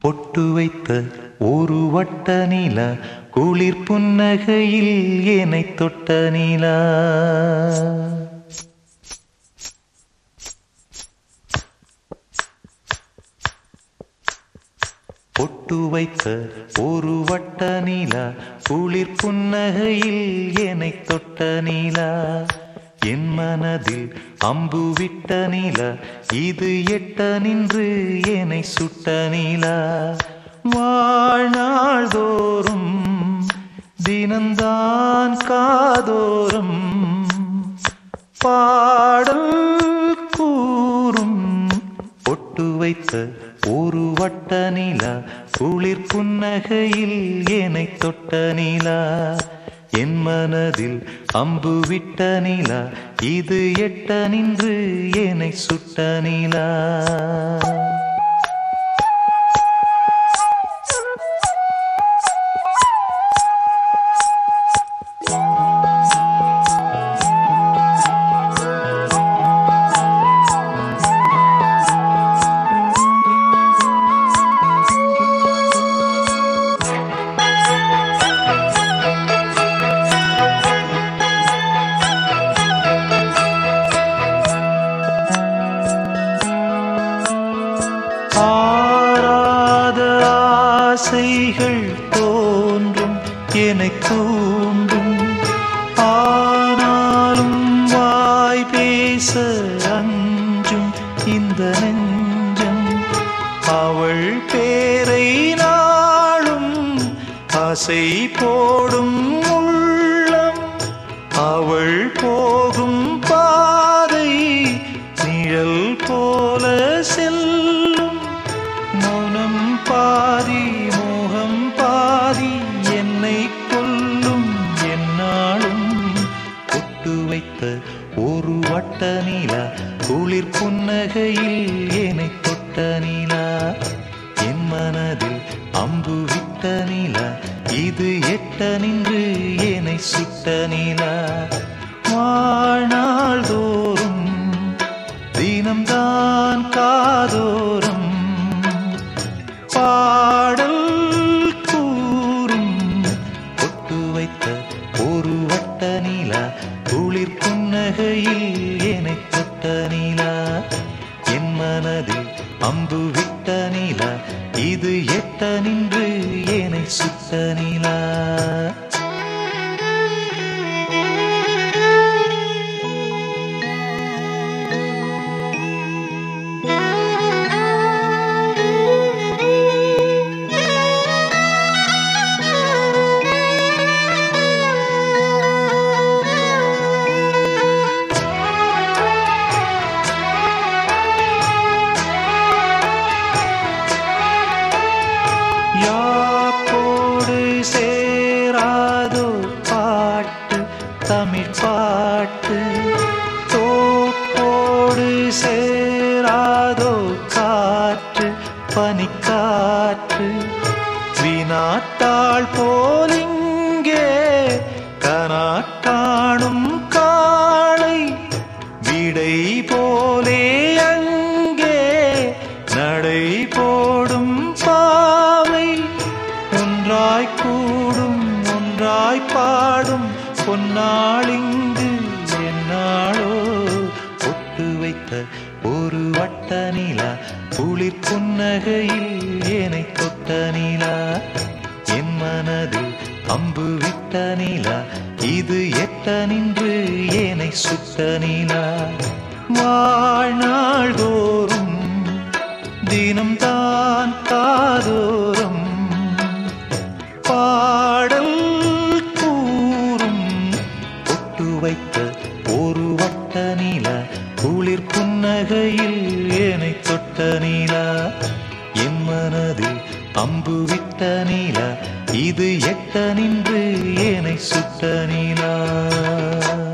பொட்டு வைத்த ஒரு வட்ட நிலா குளிர் புன்னகையில் என்னை தொட்ட நிலா. பொட்டு வைத்த ஒரு வட்ட நிலா குளிர் புன்னகையில் என்னை தொட்ட நிலா. என் மனதில் அம்பு விட்ட நிலா இது எட்ட நின்று என்னை சுட்ட நிலா. வாழ்நாள் தோறும் தினந்தான் காதோறும் பாடல் கூறும். பொட்டு வைத்த ஒரு வட்ட நிலா குளிர் புன்னகையில் என்னை தொட்ட நிலா. என் மனதில் அம்பு விட்ட நிலா இது எட்ட நின்று என்னை சுட்ட நிலா. ஆராத ஆசைகள் தோன்றும் என்னை தூண்டும். ஆனாலும் வாய் பேச அஞ்சும் இந்த நெஞ்சம். அவள் பேரை நாளும் ஆசை போடும் உள்ளம். அவள் போகும் பாதை நிழல் போல செல்லும். மௌனம் பாதி மோகம் பாதி என்னை கொல்லும் என்னாலும். பொட்டு வைத்த ஒரு வட்ட நிலா குளிர் புன்னகையில் என்னை தொட்ட நிலா. என் மனதில் அம்பு விட்ட நிலா இது எட்ட நின்று என்னை சுட்ட நிலா. வாழ்நாள் தோறும் தினம்தான் காதோறும் பாடல் கூறும். பொட்டு வைத்த ஒரு வட்ட நிலா குளிர் புன்னகையில் என்னை தொட்ட நிலா. என் மனதில் அம்பு விட்ட நிலா இது எட்ட நின்று என்னை சுட்ட நிலா. யாக்கோடு சேராதோ பாட்டு தமிழ் பாட்டு. தோப்போடு சேராதோ காற்று பனிக்காற்று. வினாத்தாள் போலிங்கே கனாக்காணும் காளை. விடை போலே அங்கே நடை போடும் பாவை. ஒன்றாய் கூடும் ஒன்றாய் பாடும் பொன்னாளிங்கு என்னாளோ. பொட்டு வைத்த ஒரு வட்ட நிலா குளிர் புன்னகையில் என்னை தொட்ட நிலா. என் மனதில் அம்பு விட்ட நிலா இது எட்ட நின்று என்னை சுட்ட நிலா. வாழ்நாள் தோறும் தினம்தான் காதோறும் பாடல் கூறும். பொட்டு வைத்த ஒரு வட்ட நிலா குளிர் புன்னகையில் என்னை தொட்ட நிலா. என் மனதில் அம்பு விட்ட நிலா இது எட்ட நின்று என்னை சுட்ட நிலா.